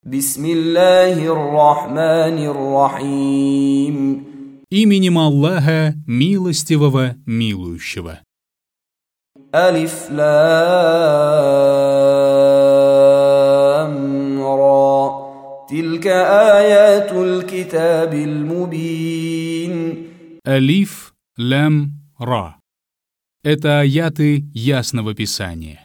Бисмиллахир-рахманир-рахим. Именем Аллаха, милостивого, милующего. Алиф лам ра. Тилька аятуль китабиль мубин. Алиф лам ра. Это аяты ясного писания.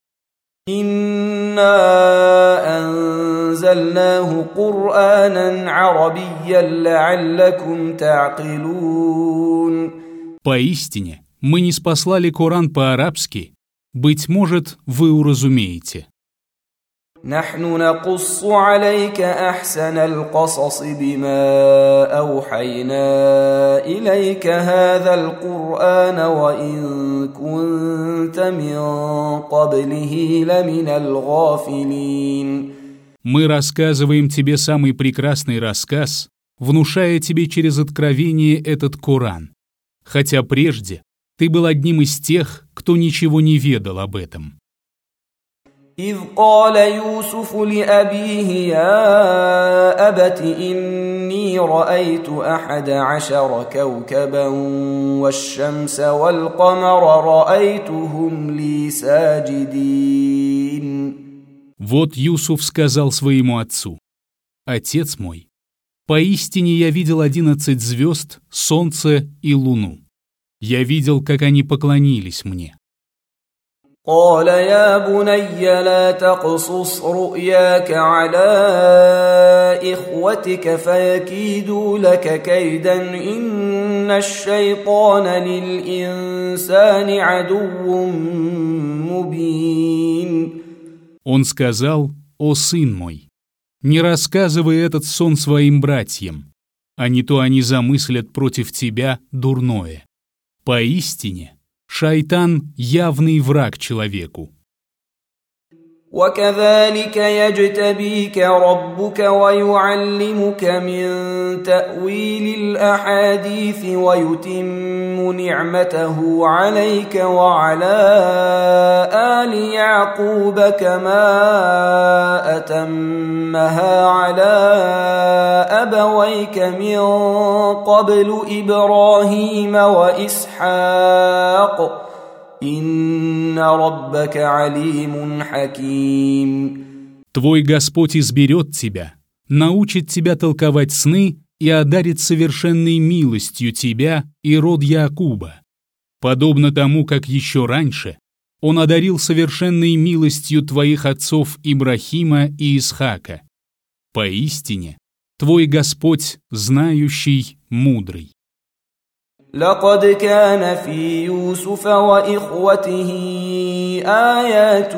Инна анзальнаху Кур'анан арабийян ла'аллакум та'килун. Поистине, мы ниспослали Коран по-арабски, быть может, вы уразумеете. نحن نقص عليك أحسن القصص بما أوحينا إليك هذا القرآن وإن كنت من قبله لمن الغافلين. Мы рассказываем тебе самый прекрасный рассказ, внушая тебе через откровение этот Коран, хотя прежде ты был одним из тех, кто ничего не ведал об этом. إذ قال يوسف لأبيه يا أبت إني رأيت 11 كوكبا والشمس والقمر رأيتهم لي ساجدين. Вот Юсуф сказал своему отцу: «Отец мой, поистине я видел 11 звезд, солнце и луну. Я видел, как они поклонились мне». قال يا بني لا تقصص رؤياك على إخوتك فيكيدوا لك كيدا إن الشيطان للإنسان عدو مبين. Он сказал: «О сын мой, не рассказывай этот сон своим братьям, а не то они замыслят против тебя дурное. Поистине, шайтан — явный враг человеку». وكذلك يجتبيك ربك ويعلمك من تأويل الأحاديث ويتم نعمته عليك وعلى آل يعقوب كما أتمها على أبويك من قبل إبراهيم وإسحاق «Инна раббака алимун хаким». Твой Господь изберет тебя, научит тебя толковать сны и одарит совершенной милостью тебя и род Яакуба, подобно тому, как еще раньше Он одарил совершенной милостью твоих отцов Ибрахима и Исхака. Поистине, твой Господь знающий, мудрый. لقد كان في يوسف وإخوته آيات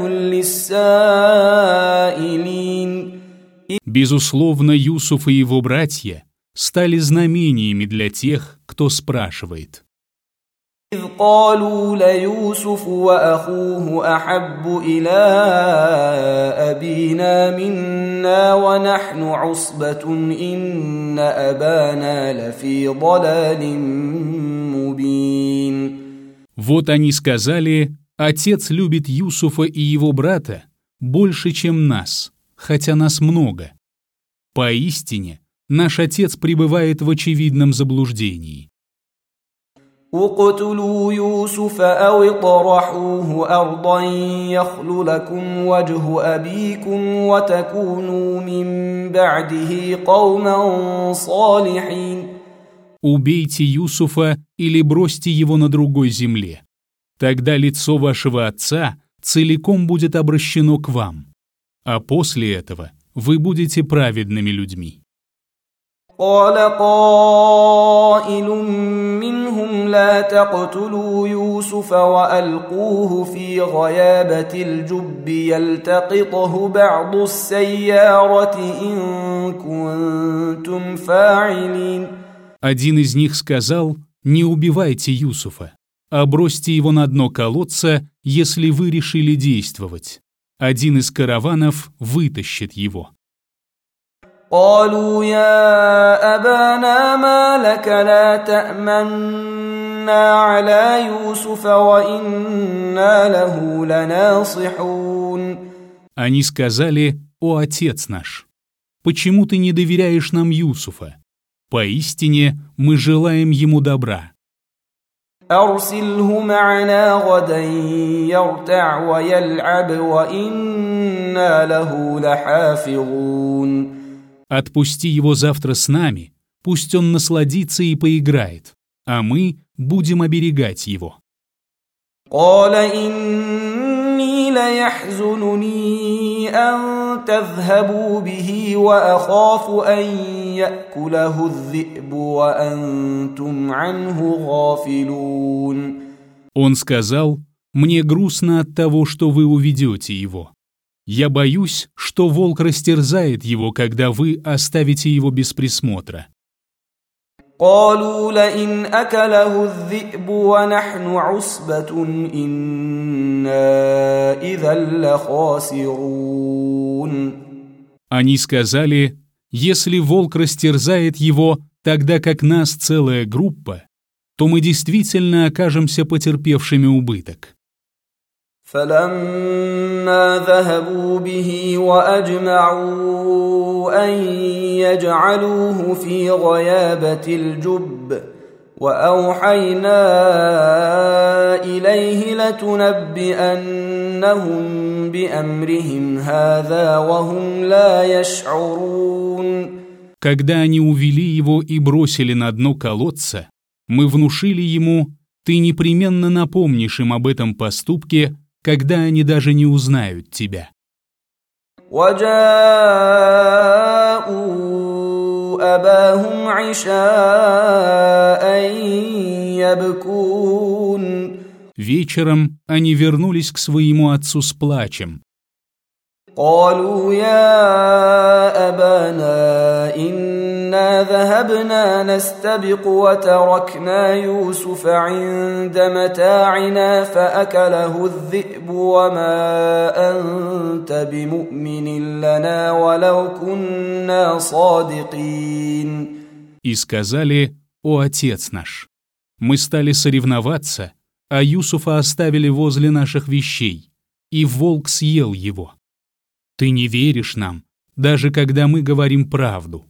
للسائلين. Безусловно, Юсуф и его братья стали знамениями для тех, кто спрашивает. إذ قالوا ليوسف وأخوه أحب إلى أبينا منا ونحن عصبة إن أبانا لفي ضلال مبين. Вот они сказали: «Отец любит Юсуфа и его брата больше, чем нас, хотя нас много. Поистине, наш отец пребывает в очевидном заблуждении». اقتلوا يوسف أو اطرحوه أرضا يخل لكم وجه أبيكم وتكونوا من بعده قوما صالحين. Убейте Юсуфа или бросьте его на другой земле. Тогда лицо вашего отца целиком будет обращено к вам, а после этого вы будете праведными людьми. قال قائل منهم لا تقتلوا يوسف وألقوه في غيابة الجب يلتقطه بعض السيارة إن كنتم فاعلين. Один из них сказал: «Не убивайте Юсуфа, а бросьте его на дно колодца, если вы решили действовать. Один из караванов вытащит его». قالوا يا أبانا ما لك لا تأمنا على يوسف وإنا له لناصحون. Они сказали: «О отец наш, почему ты не доверяешь нам Юсуфа? Поистине мы желаем ему добра». أرسله معنا غدا يرتع ويلعب وإنا له لحافظون. Отпусти его завтра с нами, пусть он насладится и поиграет, а мы будем оберегать его. قال إني ليحزنني أن تذهبوا به وأخاف أن يأكله الذئب وأنتم عنه غافلون. Он сказал: «Мне грустно от того, что вы уведете его. Я боюсь, что волк растерзает его, когда вы оставите его без присмотра». قالوا لئن أكله الذئب ونحن عصبة إنا إذا لخاسرون. Они сказали: «Если волк растерзает его, тогда как нас целая группа, то мы действительно окажемся потерпевшими убыток». فلما ذهبوا به وأجمعوا أن يجعلوه في غيابة الجب وأوحينا إليه لتنبئنهم بأمرهم هذا وهم لا يشعرون. Когда они увели его и бросили на дно колодца, мы внушили ему: «Ты непременно напомнишь им об этом поступке, когда они даже не узнают тебя». وجاءوا أباهم عشاء يبكون. Вечером они вернулись к своему отцу с плачем. قالوا يا أبانا إنا ذهبنا نستبق وتركنا يوسف عند متاعنا فأكله الذئب وما أنت بمؤمن لنا ولو كنا صادقين. И сказали: «О отец наш, мы стали соревноваться, а Юсуфа оставили возле наших вещей, и волк съел его. Ты не веришь нам, даже когда мы говорим правду».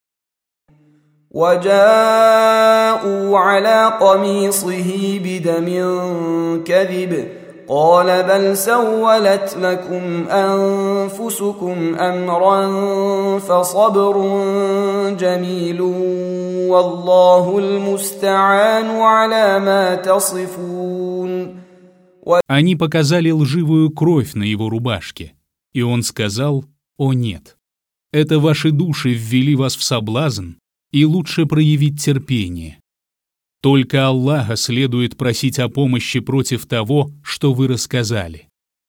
وجاءوا على قميصه بدم كذب قال بل سولت لكم أنفسكم أمرا فصبر جميل والله المستعان على ما تصفون. Они показали лживую кровь на его рубашке, и он сказал: «О нет, это ваши души ввели вас в соблазн, и лучше проявить терпение. Только Аллаха следует просить о помощи против того, что вы рассказали».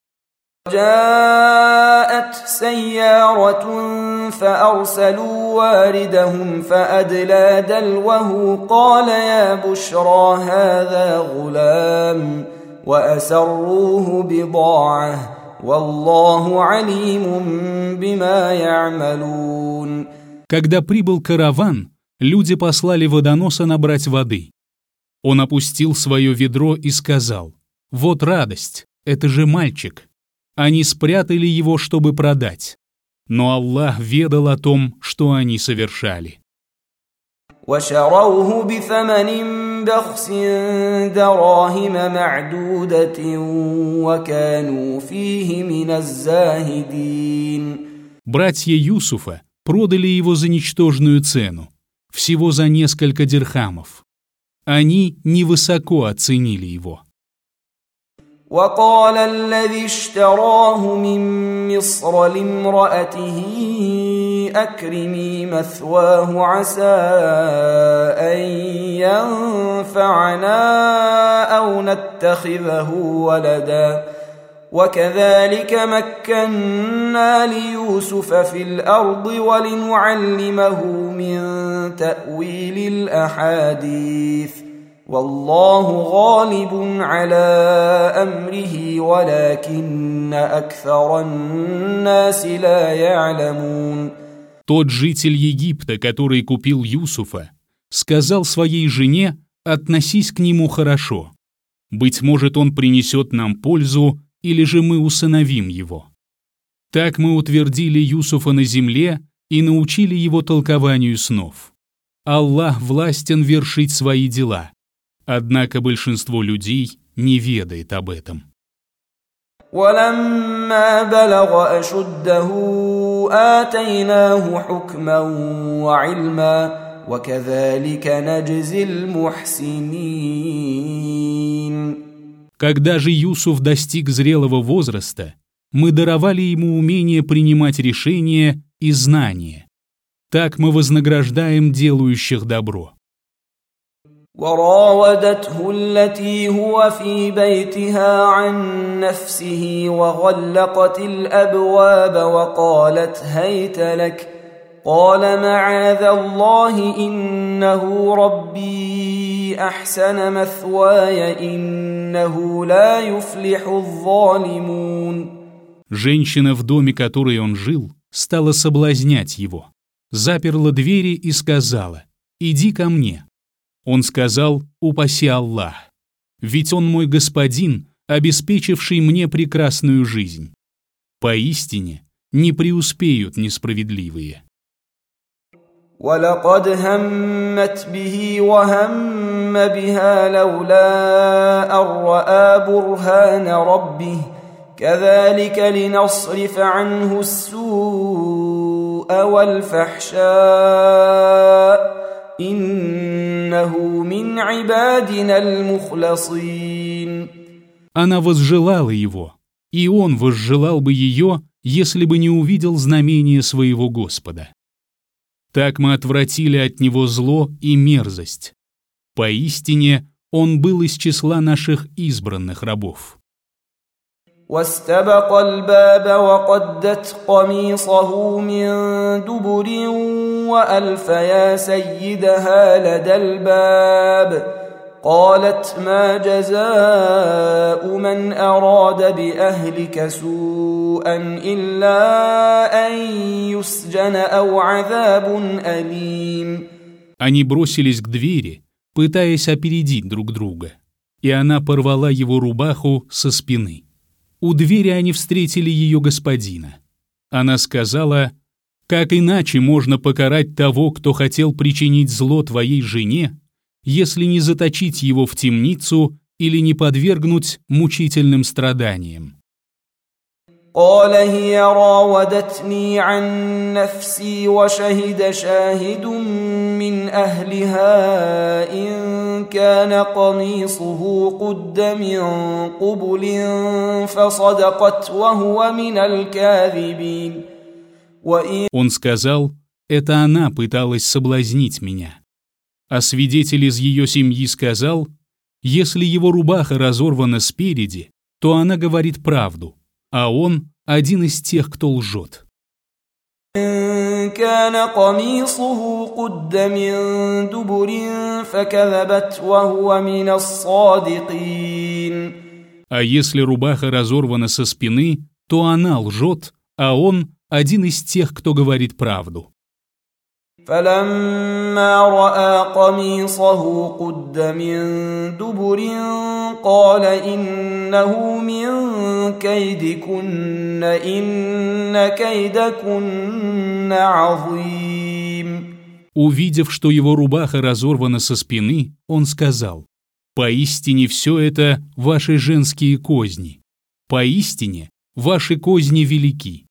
جاءت سيارة فأرسلوا واردهم فأدلى دلوه قال يا بشرى هذا غلام وأسروه بضاعة والله عليم بما يعملون. Когда прибыл караван, люди послали водоноса набрать воды. Он опустил свое ведро и сказал: «Вот радость, это же мальчик». Они спрятали его, чтобы продать. Но Аллах ведал о том, что они совершали. وشروه بثمن بخس دراهم معدودة وكانوا فيه من الزاهدين. Братья Юсуфа продали его за ничтожную цену, всего за несколько дирхамов. Они невысоко оценили его. وقال الذي اشتراه من مصر لامرأته أكرمي مثواه عسى أن ينفعنا أو نتخذه ولدا وكذلك مكنا ليوسف في الأرض ولنعلمه من تأويل الأحاديث والله غالب على أمره ولكن أكثر الناس لا يعلمون. Тот житель Египта, который купил Юсуфа, сказал своей жене: «Относись к нему хорошо. Быть может, он принесет нам пользу, или же мы усыновим его». Так мы утвердили Юсуфа на земле и научили его толкованию снов. Аллах властен вершить свои дела, однако большинство людей не ведает об этом. ولما بلغ أشده آتيناه حكما وعلما وكذلك نجزي المحسنين. Когда же Юсуф достиг зрелого возраста, мы даровали ему умение принимать решения и знания. Так мы вознаграждаем делающих добро. وراودته التي هو في بيتها عن نفسه وغلقت الأبواب وقالت هيت لك قال معاذ الله إنه ربي أحسن مثواي إنه لا يفلح الظالمون. Женщина, в доме которой он жил, стала соблазнять его, заперла двери и сказала: «Иди ко мне». Он сказал: «Упаси Аллах, ведь Он мой господин, обеспечивший мне прекрасную жизнь. Поистине не преуспеют несправедливые». ولقد همت به وهم بها لولا أن رأى برهان ربه كذلك لنصرف عنه السوء والفحشاء إنه من عبادنا المخلصين. Она возжелала его, и он возжелал бы ее, если бы не увидел знамения своего Господа. Так мы отвратили от него зло и мерзость. Поистине, он был из числа наших избранных рабов. واستبق الباب وقدت قميصه من دبر وألف يا سيدها لدى الباب قالت ما جزاء من أراد بأهلك سوءا إلا أن يسجن أو عذاب أليم. Они бросились к двери, пытаясь опередить друг друга, и она порвала его рубаху со спины. У двери они встретили ее господина. Она сказала: «Как иначе можно покарать того, кто хотел причинить зло твоей жене, если не заточить его в темницу или не подвергнуть мучительным страданиям?» قال هي راودتني عن نفسي وشهد شاهد من أهلها إن كان قميصه قد من قبل فصدقت وهو من الكاذبين. Он сказал: «Это она пыталась соблазнить меня». А свидетель из ее семьи сказал: «Если его рубаха разорвана спереди, то она говорит правду, а он один из тех, кто лжет». إن كان قميصه قد من دبر فكذبت وهو من الصادقين. А если рубаха разорвана со спины, то она лжет, а он один из тех, кто говорит правду. فلما رأى قميصه قد من دبر قال إنه من كيدكن إن كيدكن عظيم. Увидев, что его рубаха разорвана со спины, он сказал: «Поистине все это ваши женские козни. Поистине ваши козни велики».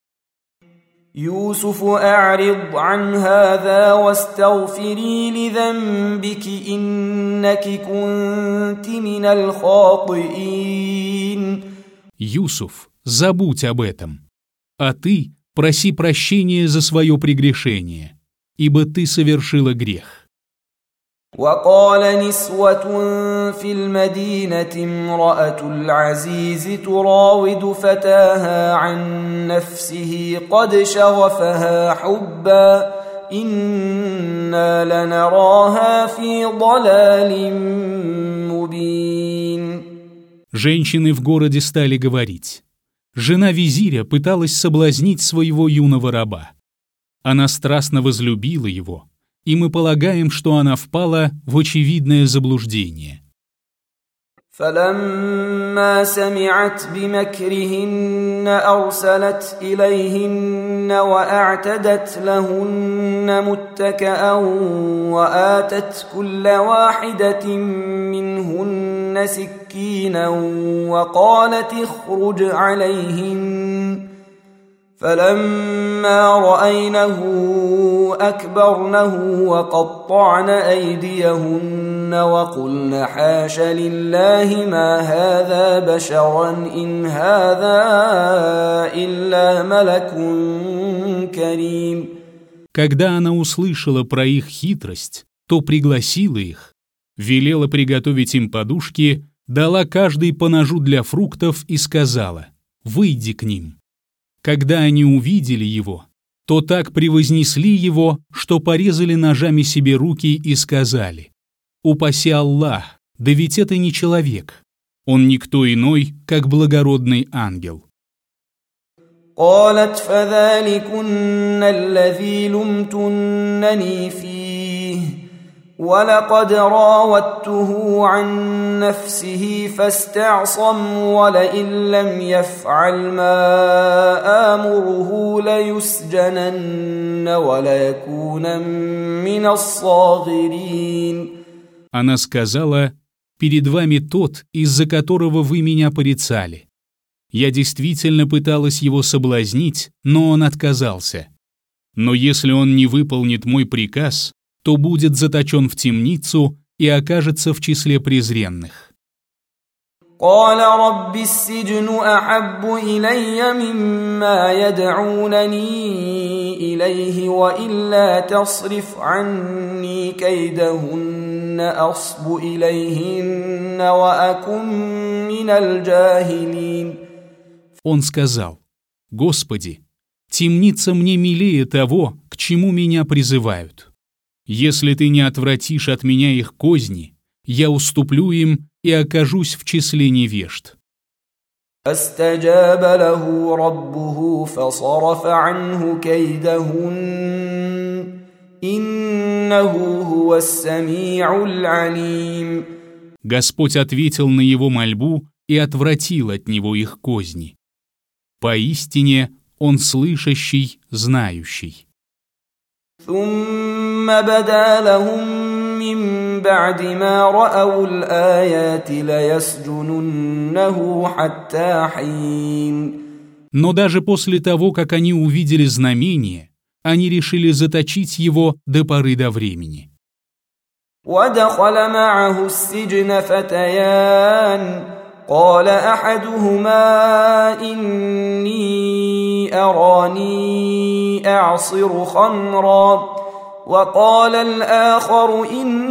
يوسف أعرض عن هذا واستغفري لذنبك إنك كنت من الخاطئين. Юсуф, забудь об этом, а ты проси прощения за свое прегрешение, ибо ты совершила грех. وقال نسوة في المدينة امرأة العزيز تراود فتاها عن نفسه قد شغفها حبا إنا لنراها في ضلال مبين. Женщины в городе стали говорить: жена визиря пыталась соблазнить своего юного раба. Она страстно возлюбила его, и мы полагаем, что она впала в очевидное заблуждение. فلما سمعت بمكرهن أرسلت إليهن وأعتدت لهن متكأ وآتت كل واحدة منهن سكينا وقالت اخرج عليهن فلما رأينه أكبرنه وقطعن أيديهن وقلن حاش لله ما هذا بشرا إن هذا إلا ملك كريم. Когда она услышала про их хитрость, то пригласила их, велела приготовить им подушки, дала каждой по ножу для фруктов и сказала: «Выйди к ним». Когда они увидели его, то так превознесли его, что порезали ножами себе руки и сказали: «Упаси Аллах, да ведь это не человек, он никто иной, как благородный ангел». قالت فذلكن الذي لمتنني فيه ولقد راودته عن نفسه فاستعصم ولئن لم يفعل ما آمره ليسجنن وليكون من الصاغرين. Она сказала: «Перед вами тот, из-за которого вы меня порицали. Я действительно пыталась его соблазнить, но он отказался. Но если он не выполнит мой приказ, то будет заточен в темницу и окажется в числе презренных». قال رب السجن أحب إلي مما يدعونني إليه وإلا تصرف عني كيدهن أصب إليهن وأكن من الجاهلين. Он сказал: «Господи, темница мне милее того, к чему меня призывают. Если ты не отвратишь от меня их козни, я уступлю им и окажусь в числе невежд». فاستجاب له ربه فصرف عنه كيدهن إنه هو السميع العليم. Господь ответил на его мольбу и отвратил от него их козни. Поистине он слышащий, знающий. ثم بدا لهم من بعد ما رأوا الآيات ليسجننه حتى حين. Но даже после того, как они увидели знамение, они решили заточить его до поры до времени. ودخل معه السجن فتيان قال أحدهما إني أراني أعصر خمرا وقال الآخر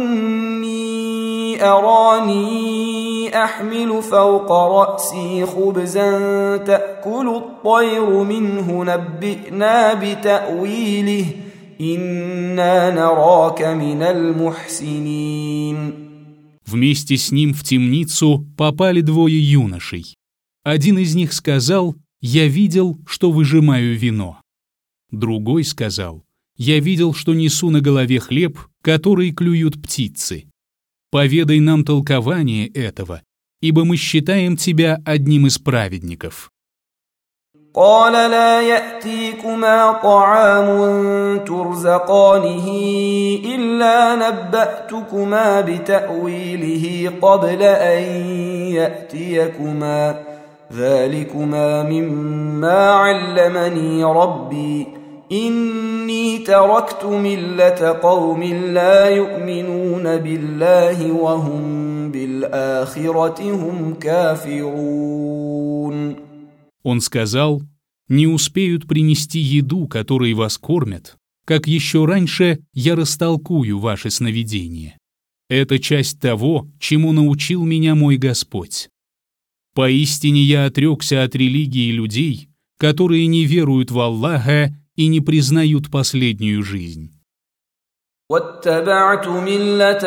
إني أراني أحمل فوق رأسي خبزا تأكل الطير منه نبئنا بتأويله إنا نراك من المحسنين. Вместе с ним в темницу попали двое юношей. Один из них сказал: «Я видел, что выжимаю вино». Другой сказал: «Я видел, что несу на голове хлеб, который клюют птицы. Поведай нам толкование этого, ибо мы считаем тебя одним из праведников». قال لا يأتيكما طعام ترزقانه إلا نبأتكما بتأويله قبل أن يأتيكما ذلكما مما علمني ربي إني تركت ملة قوم لا يؤمنون بالله وهم بالآخرة هم كافرون. Он сказал: «Не успеют принести еду, которой вас кормят, как еще раньше я растолкую ваши сновидения. Это часть того, чему научил меня мой Господь. Поистине я отрекся от религии людей, которые не веруют в Аллаха и не признают последнюю жизнь». واتبعت ملة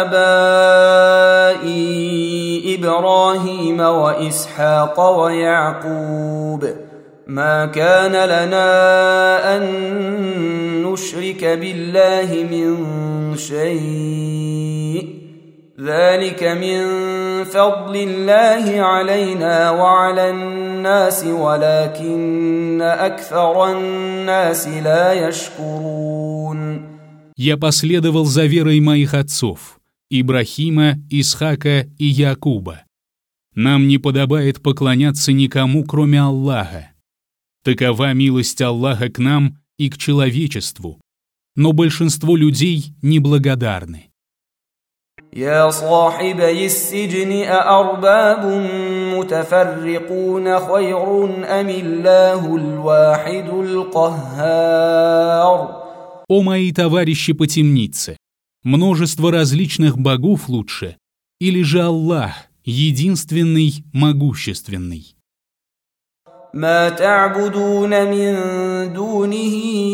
آبائي إبراهيم وإسحاق ويعقوب ما كان لنا أن نشرك بالله من شيء ذلك من فضل الله علينا وعلى الناس ولكن أكثر الناس لا يشكرون. Я последовал за верой моих отцов, Ибрахима, Исхака и Якуба. Нам не подобает поклоняться никому, кроме Аллаха. Такова милость Аллаха к нам и к человечеству, но большинство людей неблагодарны. يا صاحبي السجن أأرباب متفرقون خير أم الله الواحد القهار. О мои товарищи по темнице, множество различных богов лучше, или же Аллах, единственный, могущественный? ما تعبدون من دونه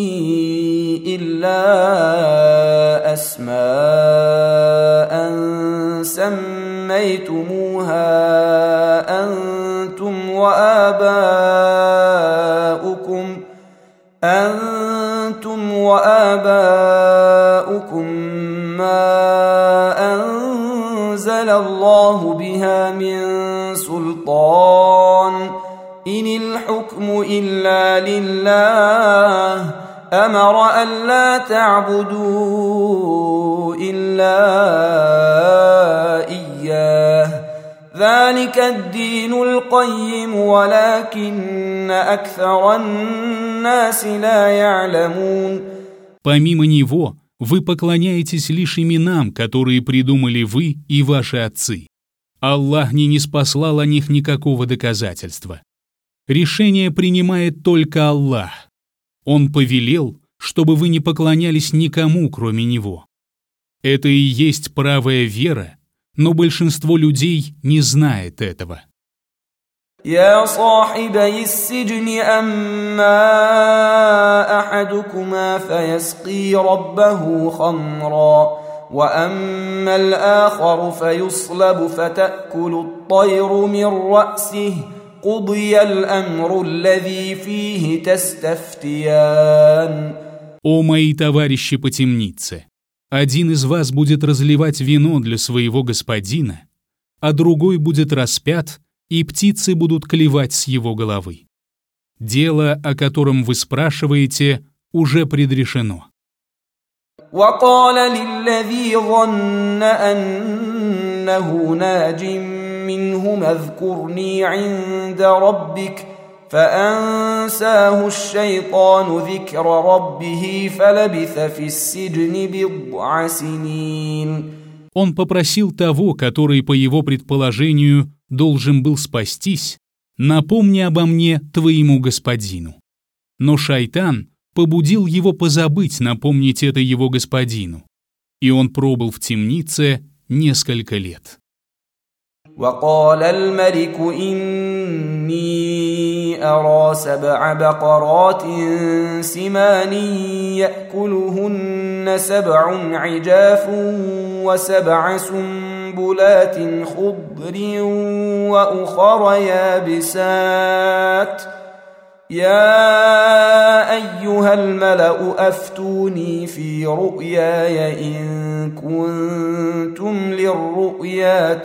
إلا أسماء سميتموها أنتم وآباؤكم ما أنزل الله بها من سلطان إن الحكم إلا لله أمر ألا تعبدوا إلا إياه ذلك الدين القيم ولكن أكثر الناس لا يعلمون. Помимо него, вы поклоняетесь лишь именам, которые придумали вы и ваши отцы. Аллах не ниспослал о них никакого доказательства. Решение принимает только Аллах. Он повелел, чтобы вы не поклонялись никому, кроме Него. Это и есть правая вера, но большинство людей не знает этого. يا صاحبي السجن أما أحدكما فيسقي ربه خمرا وأما الآخر فيصلب فتأكل الطير من رأسه قضي الأمر الذي فيه تستفتيان. О мои товарищи по темнице! Один из вас будет разливать вино для своего господина, а другой будет распят, и птицы будут клевать с его головы. Дело, о котором вы спрашиваете, уже предрешено. وقال للذي ظن أنه ناج منهما اذكرني عند ربك فأنساه الشيطان ذكر ربه فلبث في السجن بضع سنين. Он попросил того, который, по его предположению, должен был спастись, напомни обо мне твоему господину. Но шайтан побудил его позабыть напомнить это его господину, и он пробыл в темнице несколько лет. وقال الملك إني أرى 7 بقرات سمان يأكلهن 7 عجاف و7 سنبلات خضر وأخر يابسات يا أيها الملأ أفتوني في رؤياي إن كنتم للرؤيا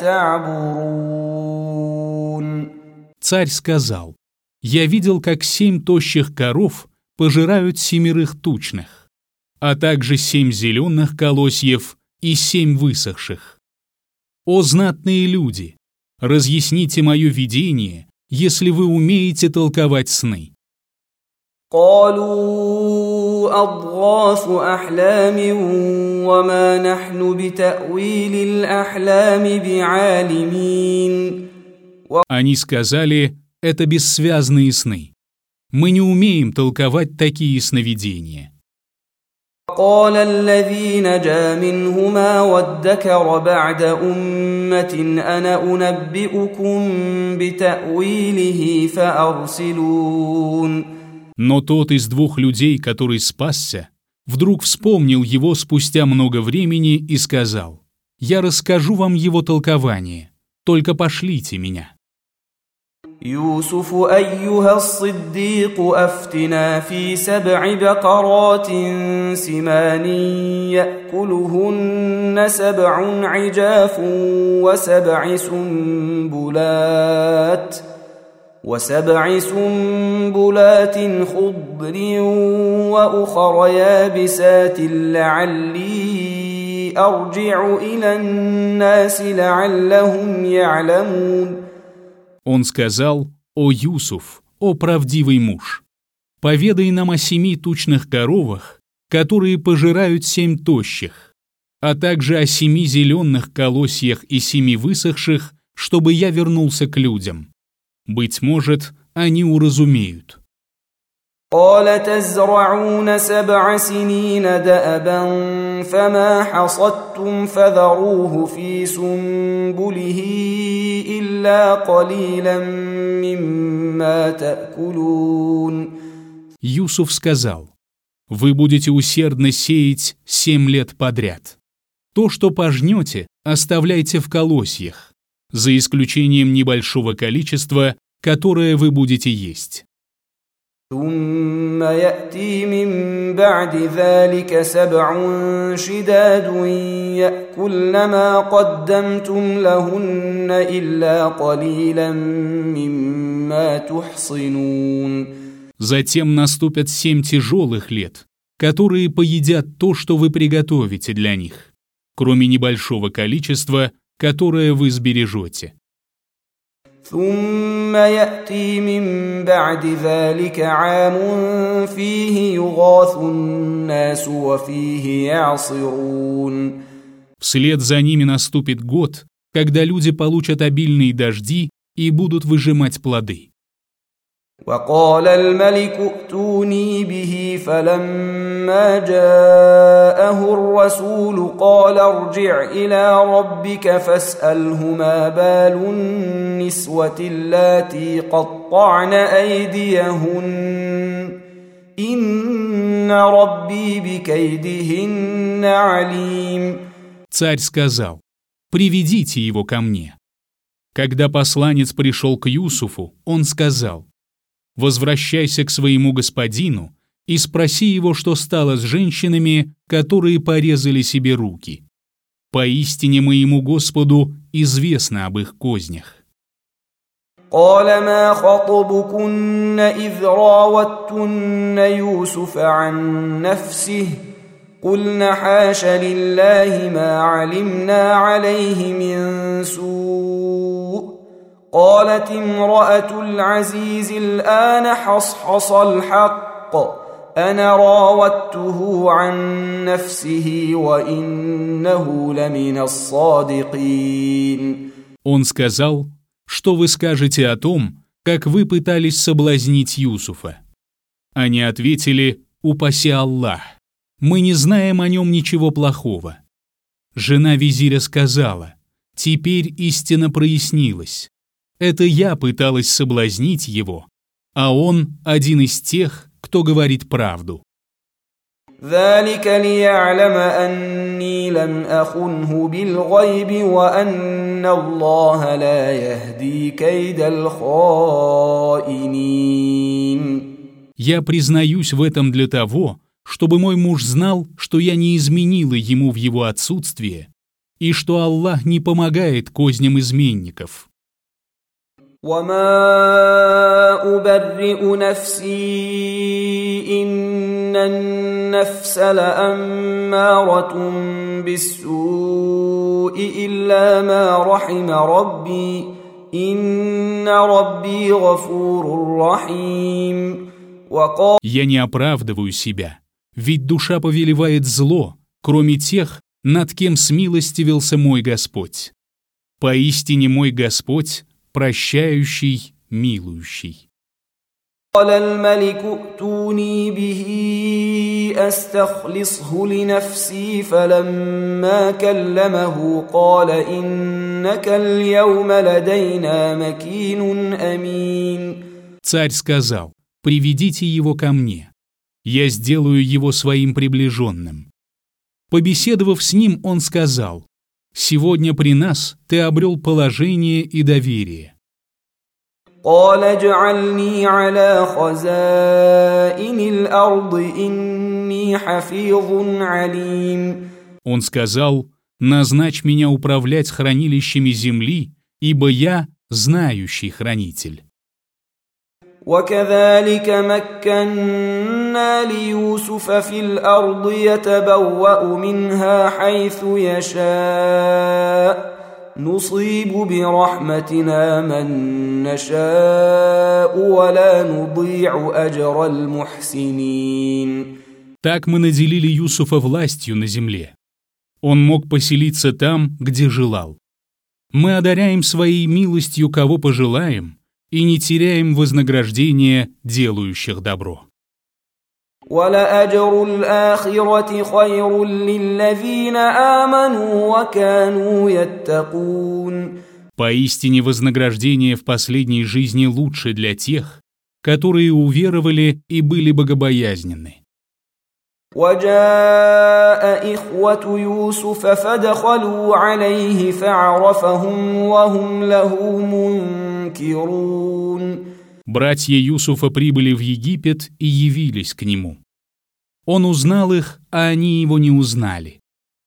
تعبرون. Царь сказал: «Я видел, как 7 тощих коров пожирают 7 тучных, а также 7 зеленых колосьев и 7 высохших. О знатные люди, разъясните мое видение, если вы умеете толковать сны». قالوا أضغاث أحلام وما نحن بتأويل الأحلام بعالمين. Они сказали: «Это бессвязные сны. Мы не умеем толковать такие сновидения». قال الذي نجا منهما وادكر بعد أمة أنا أنبئكم بتأويله فأرسلون. Но тот из 2 людей, который спасся, вдруг вспомнил его спустя много времени и сказал: «Я расскажу вам его толкование, только пошлите меня». يوسف أيها الصديق أفتنا في 7 بقرات سمان يأكلهن 7 عجاف و7 سنبلات خضر وأخر يابسات لعلي أرجع إلى الناس لعلهم يعلمون. Он сказал: «О Юсуф, о правдивый муж, поведай нам о 7 тучных коровах, которые пожирают 7 тощих, а также о 7 зеленых колосьях и 7 высохших, чтобы я вернулся к людям. Быть может, они уразумеют». قال تزرعون 7 سنين دأبا فما حصدتم فذروه في سنبله إلا قليلا مما تأكلون. Юсуф сказал: «Вы будете усердно сеять 7 лет подряд. То, что пожнете, оставляйте в колосьях, за исключением небольшого количества, которое вы будете есть». ثم يأتي من بعد ذلك 7 شداد يأكلن ما قدمتم لهن إلا قليلا مما تحصنون. Затем наступят 7 тяжелых лет, которые поедят то, что вы приготовите для них, кроме небольшого количества, которое вы сбережете. ثم يأتي من بعد ذلك عام فيه يغاث الناس وفيه يعصرون. Вслед за ними наступит год, когда люди получат обильные дожди и будут выжимать плоды. وقال الملك ائتوني به فلما جاءه الرسول قال ارجع إلى ربك فاسأله ما بال النسوة اللاتي قطعن أيديهن إن ربي بكيدهن عليم. Царь сказал: «Приведите его ко мне». Когда посланец пришел к Юсуфу, он сказал: «Возвращайся к своему господину и спроси его, что стало с женщинами, которые порезали себе руки. Поистине моему Господу известно об их кознях». قال ما خطبكن إذ راوتن يوسف عن نفسه قلنا حاش لله ما علمنا عليه من سوء قالت امرأة العزيز الآن حصحص الحق أنا راودته عن نفسه وإنه لمن الصادقين. Он сказал: «Что вы скажете о том, как вы пытались соблазнить Юсуфа?» Они ответили: «Упаси Аллах, мы не знаем о нем ничего плохого». Жена визиря сказала: «Теперь истина прояснилась. Это я пыталась соблазнить его, а он один из тех, кто говорит правду». ذلك ليعلم أني لم أخنه بالغيب وأن الله لا يهدي كيد الخائنين. Я признаюсь в этом для того, чтобы мой муж знал, что я не изменила ему в его отсутствие и что Аллах не помогает козням изменников. وما أبرئ نفسي إن النفس لأمارة بالسوء إلا ما رحم ربي إن ربي غفور رحيم. Я не оправдываю себя, ведь душа повелевает зло, кроме тех, над кем смилостивился мой Господь. Поистине мой Господь прощающий, милующий. قال الملك ائتوني به أستخلصه لنفسي فلما كلمه قال إنك اليوم لدينا مكين أمين. Царь сказал: «Приведите его ко мне. Я сделаю его своим приближенным». Побеседовав с ним, он сказал: «Сегодня при нас ты обрел положение и доверие». قال اجعلني على خزائن الأرض إني حفيظ عليم. Он сказал: назначь меня управлять хранилищами земли, ибо я знающий хранитель. وكذلك مكنا ليوسف في الأرض يتبوأ منها حيث يشاء نصيب برحمتنا من نشاء ولا نضيع أجر المحسنين. Так мы наделили Юсуфа властью на земле. Он мог поселиться там, где желал. Мы одаряем своей милостью, кого пожелаем, и не теряем вознаграждения делающих добро. وَلَأَجْرُ الْآخِرَةِ خَيْرٌ لِلَّذِينَ آمَنُوا وَكَانُوا يَتَّقُونَ. Поистине вознаграждение в последней жизни лучше для тех, которые уверовали и были богобоязненны. وجاء إخوة يوسف فدخلوا عليه فعرفهم وهم له منكرون. Братья Юсуфа прибыли в Египет и явились к нему. Он узнал их, а они его не узнали.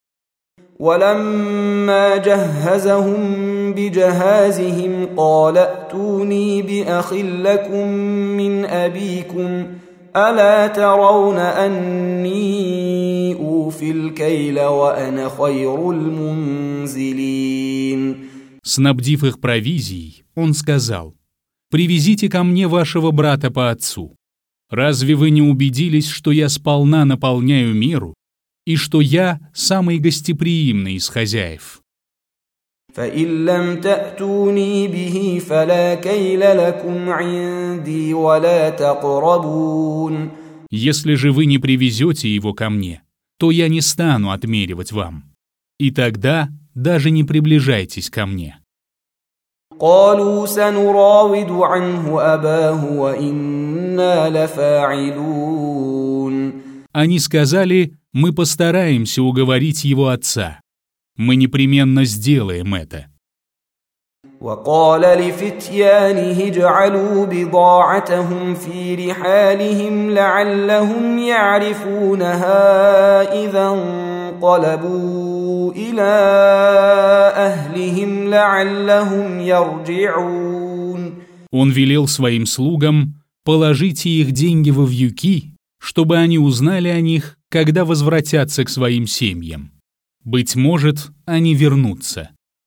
ولما جهزهم بجهازهم قال ائتوني بأخ لكم من أبيكم ألا ترون أني أوفي الكيل وأنا خير المنزلين. Снабдив их провизией, он сказал: «Привезите ко мне вашего брата по отцу. Разве вы не убедились, что я сполна наполняю меру и что я самый гостеприимный из хозяев?» فإن لم تأتوني به فلا كيل لكم عندي ولا تقربون. Если же вы не привезете его ко мне, то я не стану отмеривать вам. И тогда даже не приближайтесь ко мне. قالوا سنراود عنه أباه وإنا لفاعلون. Они сказали: мы постараемся уговорить его отца. Мы непременно сделаем это. وقال لفتيانه اجعلوا بضاعتهم في رحالهم لعلهم يعرفونها إذا انقلبوا إلى أهلهم لعلهم يرجعون. Он велел своим слугам: положите их деньги во вьюки, чтобы они узнали о них, когда возвратятся к своим семьям. Быть может, они вернутся.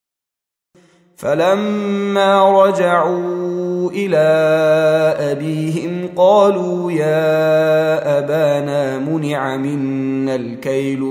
فلما رجعوا إلى أبيهم قالوا يا أبانا منع منا الكيل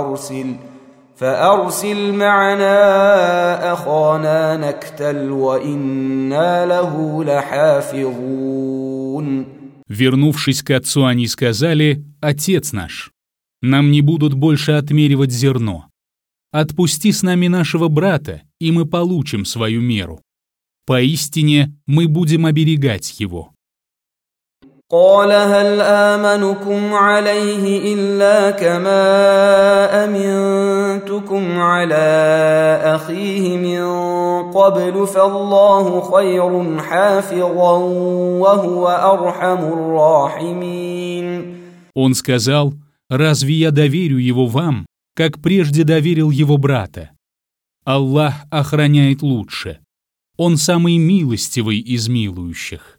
فأرسل معنا أخانا نكتل وإنا له لحافظون. Вернувшись к отцу, они сказали: «Отец наш, нам не будут больше отмеривать зерно. Отпусти с нами нашего брата, и мы получим свою меру. Поистине мы будем оберегать его». قال هل آمنكم عليه إلا كما أمنتكم على أخيه من قبل فالله خير حافظا وهو أرحم الراحمين. Он сказал: «Разве я доверю его вам, как прежде доверил его брата? Аллах охраняет лучше. Он самый милостивый из милующих».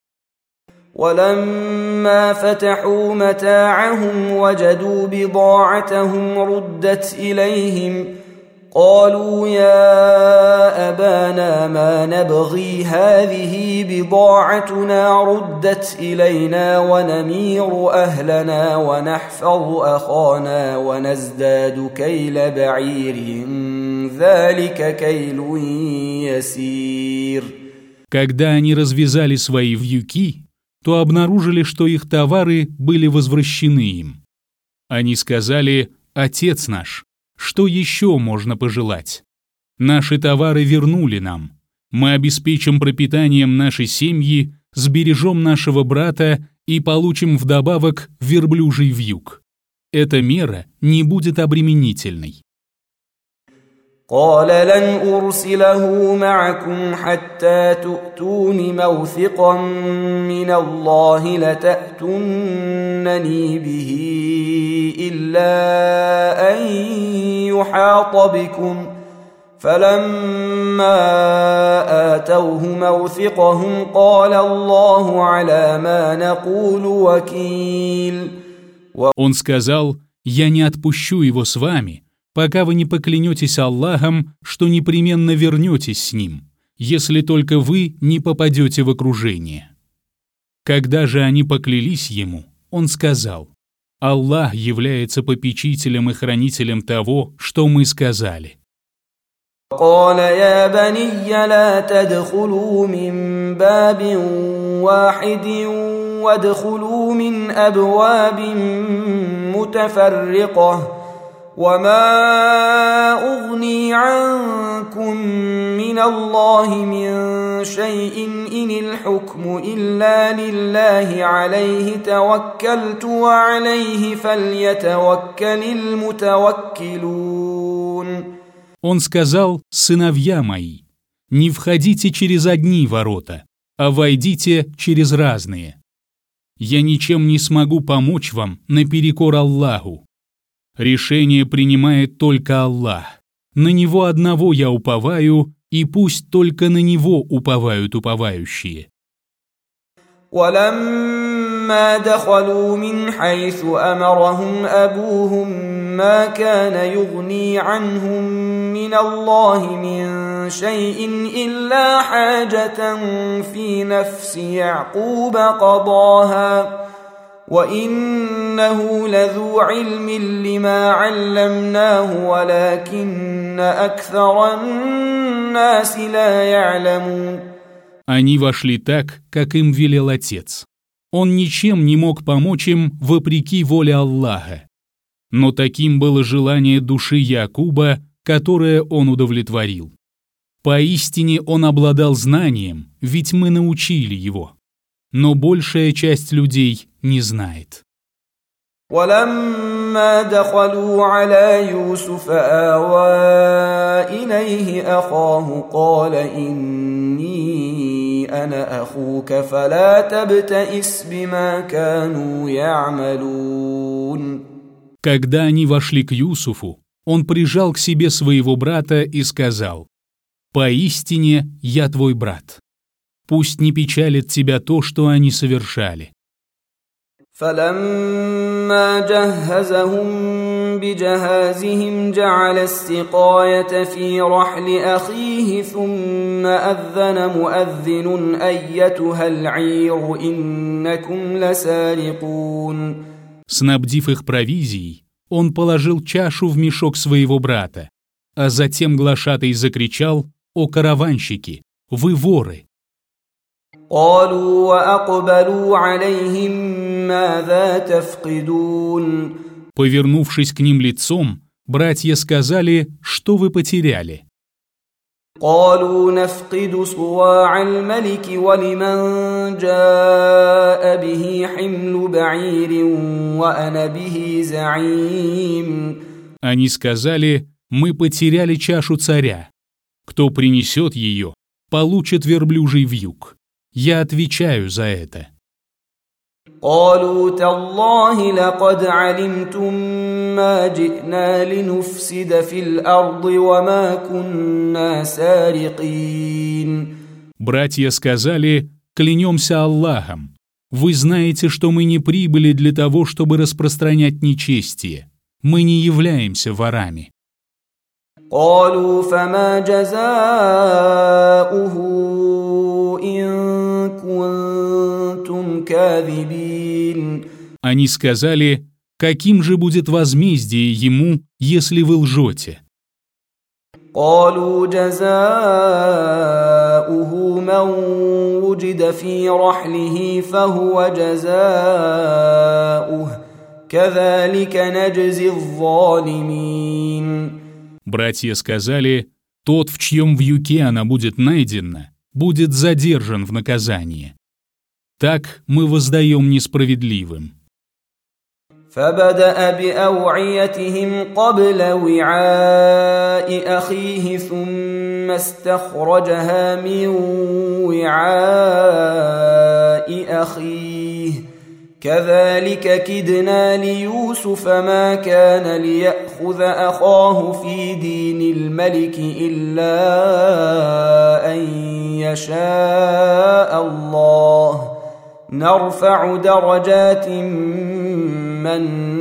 ولما فتحوا متاعهم وجدوا بضاعتهم ردت إليهم قالوا يا أبانا ما نبغي هذه بضاعتنا ردت إلينا ونمير أهلنا ونحفظ أخانا ونزداد كيل بعير ذلك كيل يسير. Когда они развязали свои вьюки, то обнаружили, что их товары были возвращены им. Они сказали: «Отец наш, что еще можно пожелать? Наши товары вернули нам. Мы обеспечим пропитанием нашей семьи, сбережем нашего брата и получим вдобавок верблюжий вьюг. Эта мера не будет обременительной». قال لن أرسله معكم حتى تؤتون موثقا من الله لتأتونني به إلا أن يحاط بكم فلما آتوه موثقهم قال الله على ما نقول وكيل. Он сказал: «Я не отпущу его с вами, пока вы не поклянетесь Аллахом, что непременно вернетесь с ним, если только вы не попадете в окружение». Когда же они поклялись ему, он сказал: «Аллах является попечителем и хранителем того, что мы сказали». قال يا بني لا تدخلوا من باب واحد وادخلوا من أبواب متفرقة وما أغني عنكم من الله من شيء إن الحكم إلا لله عليه توكلت وعليه فليتوكل المتوكلون. Он сказал: «Сыновья мои, не входите через одни ворота, а войдите через разные. Я ничем не смогу помочь вам наперекор Аллаху. Решение принимает только Аллах. На Него одного я уповаю, и пусть только на Него уповают уповающие». ولما دخلوا من حيث أمرهم أبوهم ما كان يغني عنهم من الله من شيء إلا حاجة في نفس يعقوب قضاها وإنه لذو علم لما علمناه ولكن أكثر الناس لا يعلمون. Они вошли так, как им велел отец. Он ничем не мог помочь им вопреки воле Аллаха. Но таким было желание души Якуба, которое он удовлетворил. Поистине он обладал знанием, ведь мы научили его. Но большая часть людей не знает. ولما دخلوا على يوسف آوى إليه أخاه قال إني أنا أخوك فلا تبتئس بما كانوا يعملون. Когда они вошли к Юсуфу, он прижал к себе своего брата и сказал: «Поистине я твой брат. Пусть не печалит тебя то, что они совершали». فلما جهزهم بجهازهم جعل السقاية في رحل أخيه ثم أذن مؤذن أيتها العير إنكم لسارقون. Снабдив их провизией, он положил чашу в мешок своего брата, а затем глашатай закричал: «О караванщики, вы воры!» قالوا وأقبلوا عليهم ماذا تفقدون. Повернувшись к ним лицом, братья сказали: «Что вы потеряли?» قالوا نفقد صواع الملك ولمن جاء به حمل بعير وأنا به زعيم. Они сказали: «Мы потеряли чашу царя. Кто принесет ее, получит верблюжий вьюг. Я отвечаю за это». قالوا تالله لقد علمتم ما جئنا لنفسد في الأرض وما كنا سارقين. Братья сказали: «Клянемся Аллахом. Вы знаете, что мы не прибыли для того, чтобы распространять нечестие. Мы не являемся ворами». قالوا فما جزاؤه إن كنتم كاذبين. Они сказали: «Каким же будет возмездие ему, если вы лжете?» قالوا جزاؤه من وجد في رحله فهو جزاؤه كذلك نجزي الظالمين. Братья сказали: «Тот, в чьем вьюке она будет найдена, будет задержан в наказание. Так мы воздаем несправедливым». فبدأ بأوعيتهم قبل وعاء أخيه ثم استخرجها من وعاء أخيه كذلك كدنا ليوسف ما كان ليأخذ أخاه في دين الملك إلا أن يشاء الله نرفع درجات من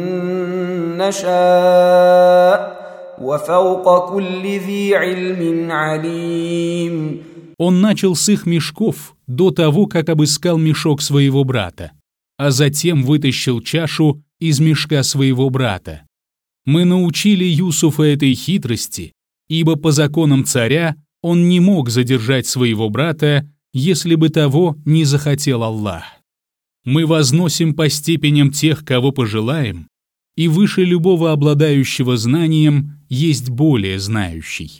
نشاء وفوق كل ذي علم عليم. Он начал с их мешков до того, как обыскал мешок своего брата, а затем вытащил чашу из мешка своего брата. Мы научили Юсуфа этой хитрости, ибо по законам царя он не мог задержать своего брата, если бы того не захотел Аллах. Мы возносим по степеням тех, кого пожелаем, и выше любого обладающего знанием есть более знающий.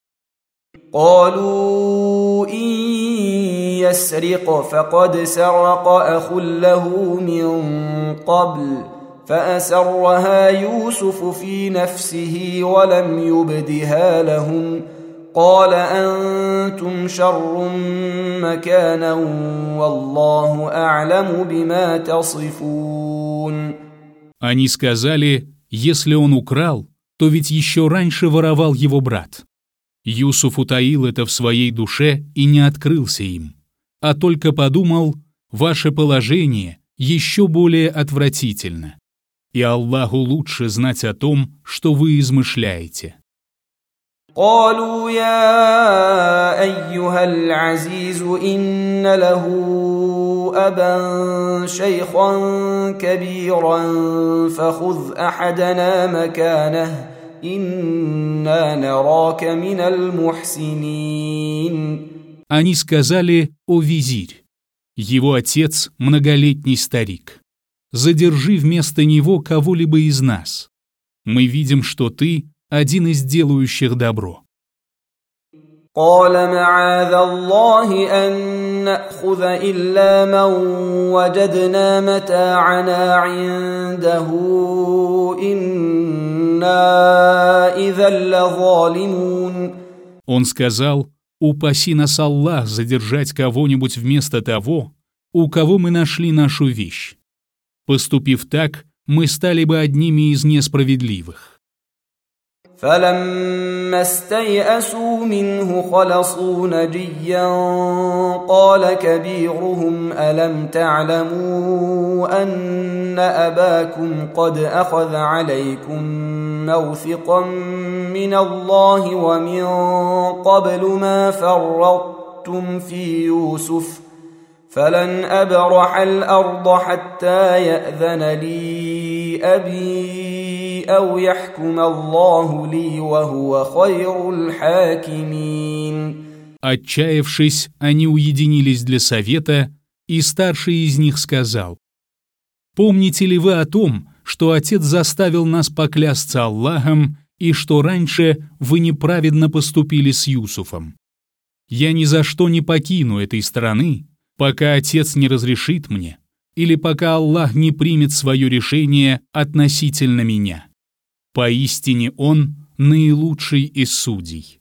قالوا إن يسرق فقد سرق أخ له من قبل فأسرها يوسف في نفسه ولم يبدها لهم قال أنتم شر مكانا والله أعلم بما تصفون. Они сказали, если он украл, то ведь еще раньше воровал его брат. Юсуф утаил это в своей душе и не открылся им, а только подумал, ваше положение еще более отвратительно, и Аллаху лучше знать о том, что вы измышляете. قالوا يا أيها العزيز إن له أبا شيخا كبيرا فخذ أحدنا مكانه إنا نراك من المحسنين. Они сказали: «О визирь, его отец многолетний старик, задержи вместо него кого-либо из нас. Мы видим, что ты один из делающих добро». قال معاذ الله أن نأخذ إلا من وجدنا متاعنا عنده إنا إذا لظالمون. Он сказал: «Упаси нас Аллах задержать кого-нибудь вместо того, у кого мы нашли нашу вещь. Поступив так, мы стали бы одними из несправедливых». فلما استيئسوا منه خلصوا نجيا قال كبيرهم ألم تعلموا أن أباكم قد أخذ عليكم موثقا من الله ومن قبل ما فرطتم في يوسف فلن أبرح الأرض حتى يأذن لي أبي أو يحكم الله لي وهو خير الحاكمين. Отчаявшись, они уединились для совета, и старший из них сказал: «Помните ли вы о том, что отец заставил нас поклясться Аллахом и что раньше вы неправедно поступили с Юсуфом? Я ни за что не покину этой страны, пока отец не разрешит мне, или пока Аллах не примет свое решение относительно меня. Поистине Он наилучший из судей».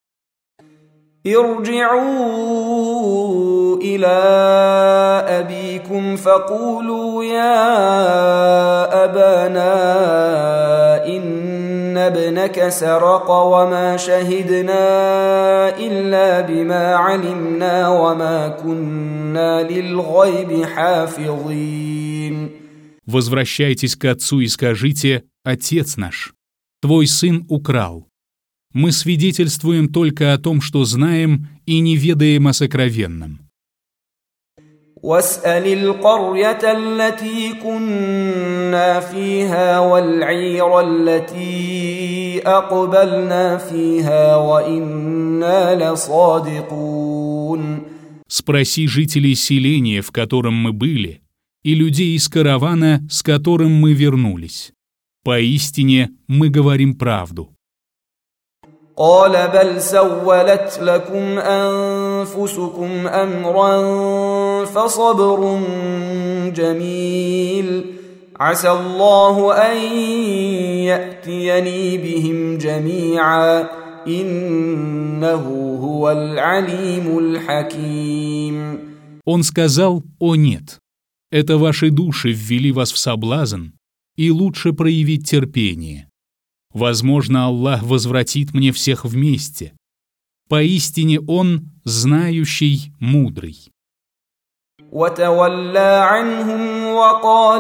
ارجعوا إلى أبيكم فقولوا يا أبانا إن ابنك سرق وما شهدنا إلا بما علمنا وما كنا للغيب حافظين. Возвращайтесь к отцу и скажите: «Отец наш, твой сын украл. Мы свидетельствуем только о том, что знаем, и не ведаем о сокровенном». واسأل القرية التي كنا فيها والعير التي أقبلنا فيها وإنا لصادقون. Спроси жителей селения, в котором мы были, и людей из каравана, с которым мы вернулись. Поистине мы говорим правду. قال بل سولت لكم أنفسكم أمرا فصبر جميل عسى الله أن يأتيني بهم جميعا إنه هو العليم الحكيم. Он сказал: «О нет, это ваши души ввели вас в соблазн, и лучше проявить терпение. Возможно, Аллах возвратит мне всех вместе. Поистине Он знающий, мудрый». وتولى عنهم وقال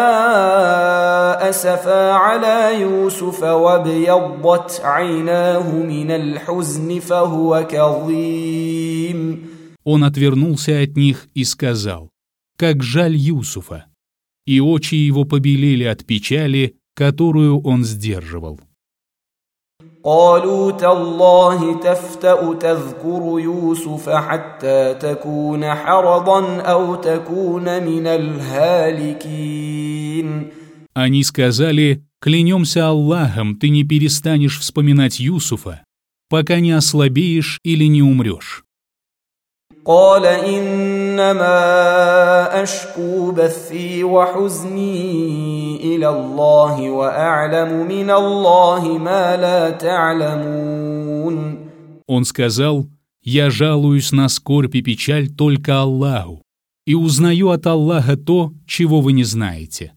يا أسفا على يوسف وابيضت عيناه من الحزن فهو كظيم. Он отвернулся от них и сказал: «Как жаль Юсуфа!» И очи его побелели от печали, которую он сдерживал. قالوا تالله تفتأ تذكر يوسف حتى تكون حرضا أو تكون من الهالكين. Они сказали: «Клянемся Аллахом, ты не перестанешь вспоминать Юсуфа, пока не ослабеешь или не умрешь». قال إنما أشكو بثي وحزني إلى الله وأعلم من الله ما لا تعلمون. Он сказал: «Я жалуюсь на скорбь и печаль только Аллаху, и узнаю от Аллаха то, чего вы не знаете».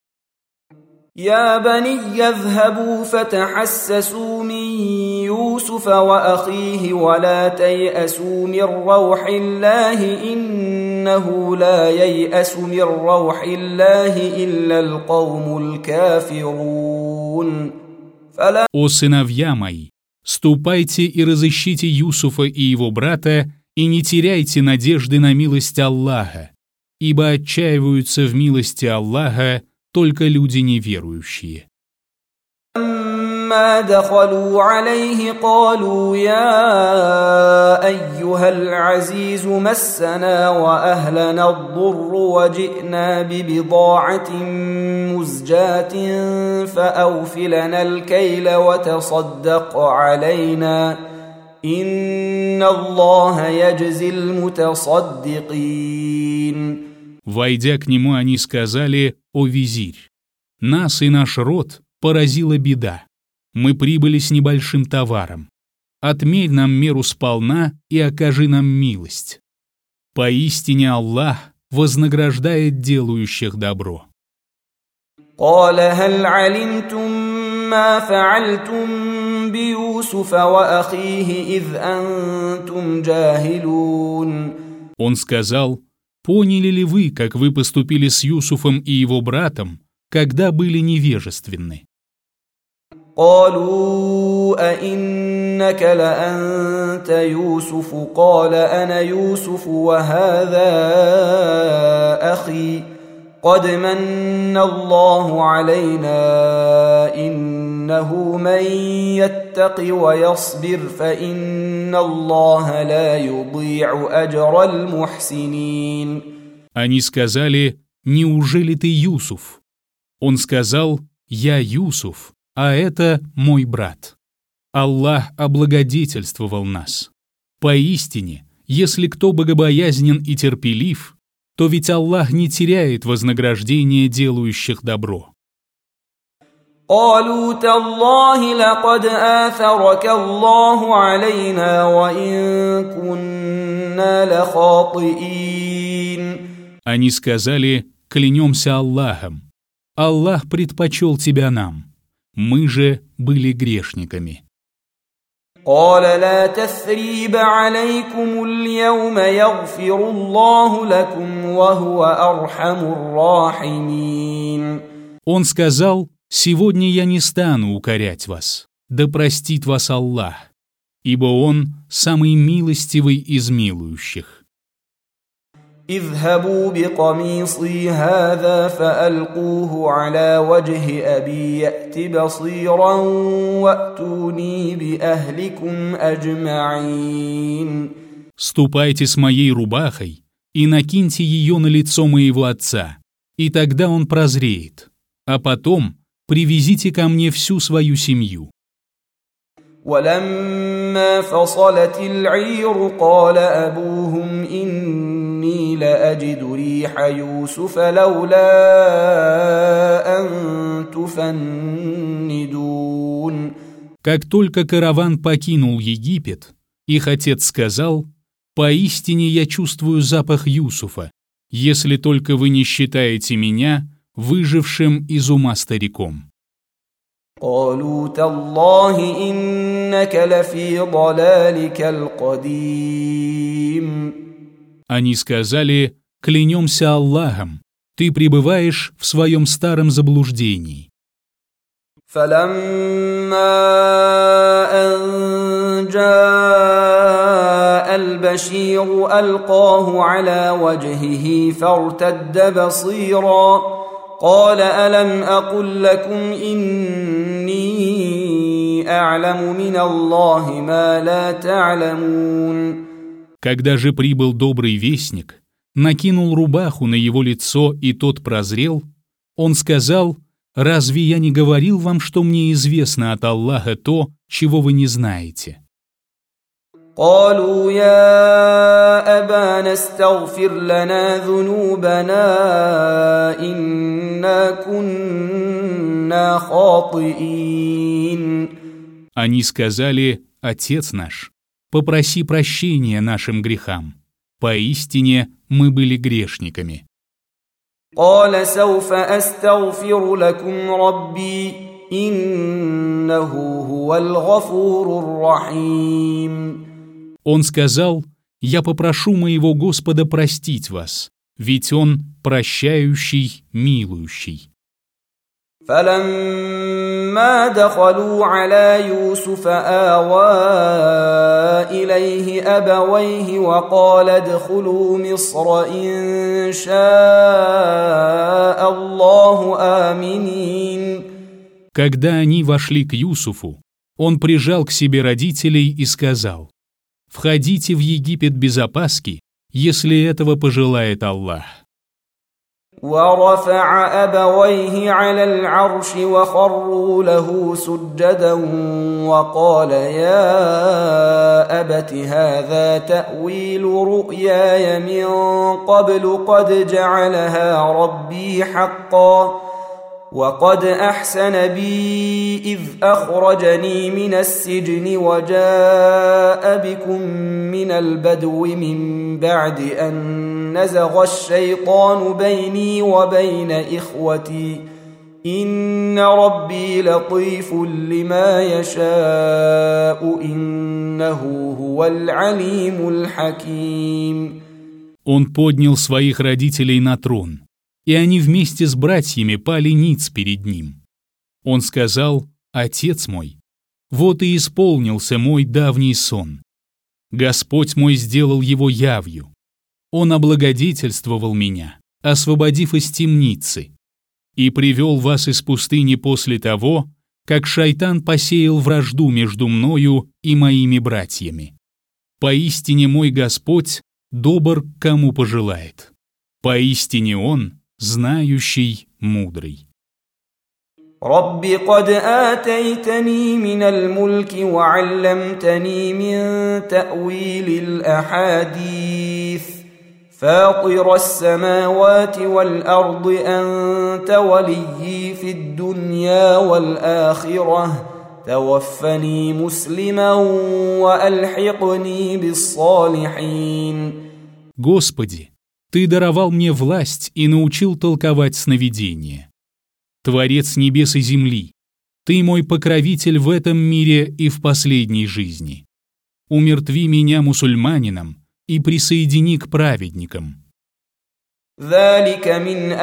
يا بني اذهبوا فتحسسوا من يوسف وأخيه ولا تيأسوا من روح الله إنه لا ييأس من روح الله إلا القوم الكافرون. «О сыновья мои, ступайте и разыщите Юсуфа и его брата, и не теряйте надежды на милость Аллаха, ибо отчаиваются в милости Аллаха только люди неверующие». لما دخلوا عليه قالوا يا أيها العزيز مسنا وأهلنا الضر وجئنا ببضاعة مزجاة فأوف لنا الكيل وتصدق علينا إن الله يجزي المتصدقين. Войдя к нему, они сказали: «О визирь, нас и наш род поразила беда. Мы прибыли с небольшим товаром. Отмерь нам меру сполна и окажи нам милость. Поистине Аллах вознаграждает делающих добро». قال هل علمتم ما فعلتم بيوسف وأخيه إذ أنتم جاهلون. Он сказал: «Поняли ли вы, как вы поступили с Юсуфом и его братом, когда были невежественны?» قالوا أئنك لأنت يوسف قال أنا يوسف وهذا أخي قد من الله علينا إنه من يتق ويصبر فإن الله لا يضيع أجر المحسنين. Они сказали: «Неужели ты Юсуф?» Он сказал: «Я Юсуф, а это мой брат. Аллах облагодетельствовал нас. Поистине, если кто богобоязнен и терпелив, то ведь Аллах не теряет вознаграждение делающих добро». قالوا تالله لقد آثرك الله علينا وإن كنا لخاطئين. Они сказали: «Клянемся Аллахом, Аллах предпочел тебя нам, мы же были грешниками». قال لا تثريب عليكم اليوم يغفر الله لكم وهو أرحم الراحمين. Он сказал: «Сегодня я не стану укорять вас, да простит вас Аллах, ибо Он самый милостивый из милующих». اذهبوا بقميصي هذا فألقوه على وجه أبي يأت بصيرا وأتوني بأهلكم أجمعين. «Ступайте с моей рубахой и накиньте ее на лицо моего отца, и тогда он прозреет, а потом привезите ко мне всю свою семью». ولما فصلت العير قال أبوهم إني لأجد ريح يوسف لولا أن تفندون. Как только караван покинул Египет, их отец сказал: «Поистине я чувствую запах Юсуфа, если только вы не считаете меня выжившим из ума стариком». قالوا تالله إنك لفي ضلالك القديم. Они сказали: «Клянемся Аллахом, ты пребываешь в своем старом заблуждении». فلما أن جاء البشير ألقاه على وجهه فارتد بصيرا قال ألم أقل لكم إني أعلم من الله ما لا تعلمون. Когда же прибыл добрый вестник, накинул рубаху на его лицо, и тот прозрел, он сказал: «Разве я не говорил вам, что мне известно от Аллаха то, чего вы не знаете?» قالوا يا أبانا استغفر لنا ذنوبنا إنا كنا خاطئين. Они сказали: «Отец наш, попроси прощения нашим грехам. Поистине мы были грешниками». قال سوف أستغفر لكم ربي إنه هو الغفور الرحيم. Он сказал: «Я попрошу моего Господа простить вас, ведь Он прощающий, милующий». فلما دخلوا على يوسف آوى إليه أبويه وقال ادخلوا مصر إن شاء الله آمنين. Когда они вошли к Юсуфу, он прижал к себе родителей и сказал: «Входите в Египет без опаски, если этого пожелает Аллах». ورفع أبويه على العرش وخروا له سجدا وقال يا أبت هذا تأويل رؤياي من قبل قد جعلها ربي حقا وقد أحسن بي إذ أخرجني من السجن وجاء بكم من البدو من بعد أن نزغ الشيطان بيني وبين إخوتي إن ربي لطيف لما يشاء إنه هو العليم الحكيم. Он поднял своих родителей на трон, и они вместе с братьями пали ниц перед ним. Он сказал: «Отец мой, вот и исполнился мой давний сон. Господь мой сделал его явью. Он облагодетельствовал меня, освободив из темницы, и привел вас из пустыни после того, как шайтан посеял вражду между мною и моими братьями. Поистине мой Господь добр, кому пожелает. Поистине Он знающий, мудрый». رب قد آتيتني من الملك وعلمتني من تأويل الأحاديث فاطر السماوات والأرض أنت وليي في الدنيا والآخرة توفني مسلما وألحقني بالصالحين. Господи, Ты даровал мне власть и научил толковать сновидения. Творец небес и земли, Ты мой покровитель в этом мире и в последней жизни. Умертви меня мусульманином и присоедини к праведникам. ذلك من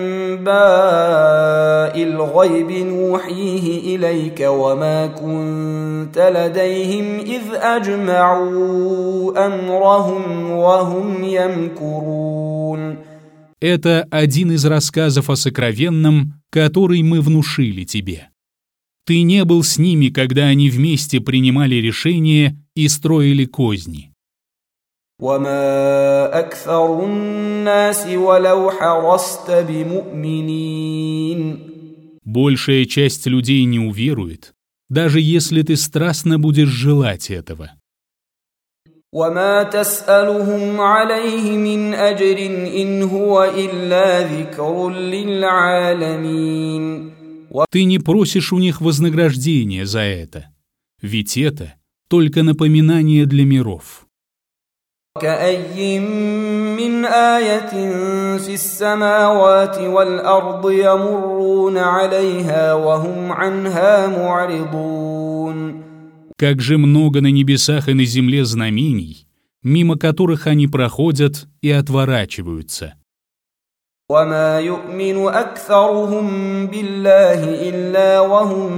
أنباء الغيب نوحيه إليك وما كنت لديهم إذ أجمعوا أمرهم وهم يمكرون. Это один из рассказов о сокровенном, который мы внушили тебе. Ты не был с ними, когда они вместе принимали решения и строили козни. وما أكثر الناس ولو حرصت بمؤمنين. Большая часть людей не уверует, даже если ты страстно будешь желать этого. وما تسألهم عليه من أجر إن هو إلا ذكر للعالمين. Ты не просишь у них вознаграждения за это, ведь это только напоминание для миров. كأي من آية في السماوات والأرض يمرون عليها وهم عنها معرضون. Как же много на небесах и на земле знамений, мимо которых они проходят и отворачиваются. وما يؤمن أكثرهم بالله إلا وهم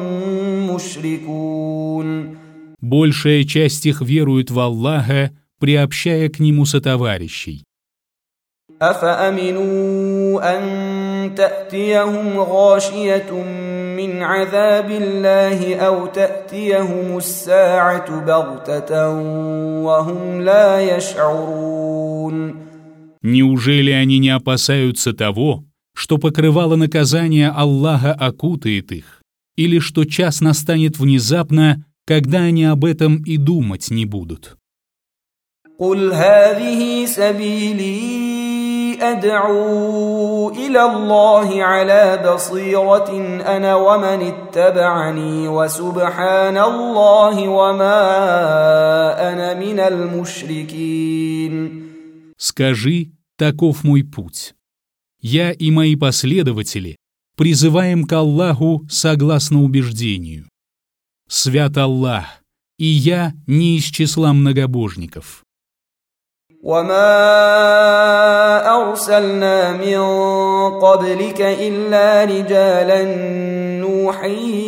مشركون. Большая часть их верует в Аллаха, приобщая к Нему сотоварищей. أفأمنوا أن تأتيهم غاشية من عذاب الله أو تأتيهم الساعة بغتة وهم لا يشعرون. Неужели они не опасаются того, что покрывало наказания Аллаха окутает их, или что час настанет внезапно, когда они об этом и думать не будут? قل هذه سبيلي أدعو إلى الله على بصيرة أنا ومن اتبعني وسبحان الله وما أنا من المشركين. Скажи, таков мой путь. Я и мои последователи призываем к Аллаху согласно убеждению. Свят Аллах, и я не из числа многобожников. وما أرسلنا من قبلك إلا رجالا نوحي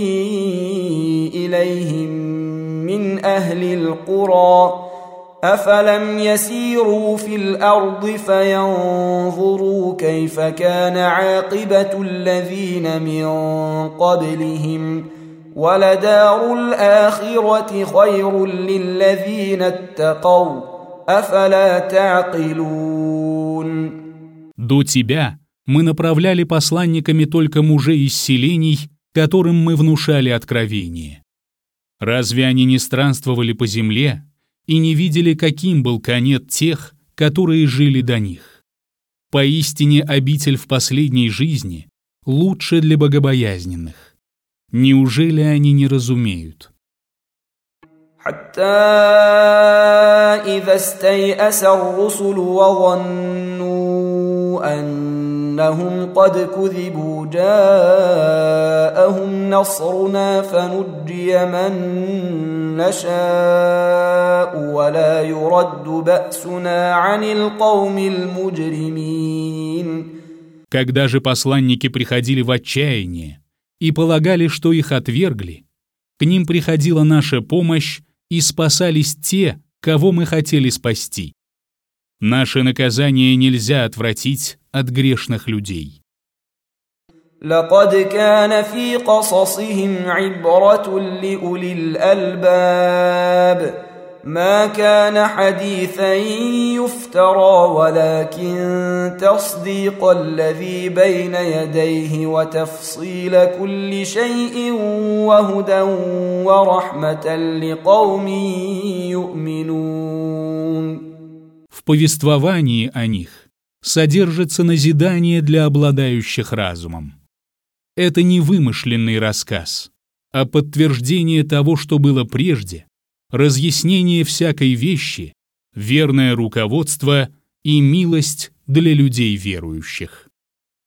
إليهم من أهل القرى أفلم يسيروا في الأرض فينظروا كيف كان عاقبة الذين من قبلهم ولدار الآخرة خير للذين اتقوا أفلا تعقلون. До тебя мы направляли посланниками только мужей из селений, которым мы внушали откровение. Разве они не странствовали по земле и не видели, каким был конец тех, которые жили до них? Поистине обитель в последней жизни лучше для богобоязненных. Неужели они не разумеют? حتى إذا استيأس الرسل وظنوا أنهم قد كذبوا جاءهم نصرنا فنجي من نشاء ولا يرد بأسنا عن القوم المجرمين. Когда же посланники приходили в отчаяние и полагали, что их отвергли, к ним приходила наша помощь, и спасались те, кого мы хотели спасти. Наше наказание нельзя отвратить от грешных людей. لقد كان في قصصهم عبرة لأولي الألباب ما كان حديثا يفترى ولكن تصديق الذي بين يديه وتفصيل كل شيء وهدى ورحمة لقوم يؤمنون. В повествовании о них содержится назидание для обладающих разумом. Это не вымышленный рассказ, а подтверждение того, что было прежде, разъяснение всякой вещи, верное руководство и милость для людей верующих.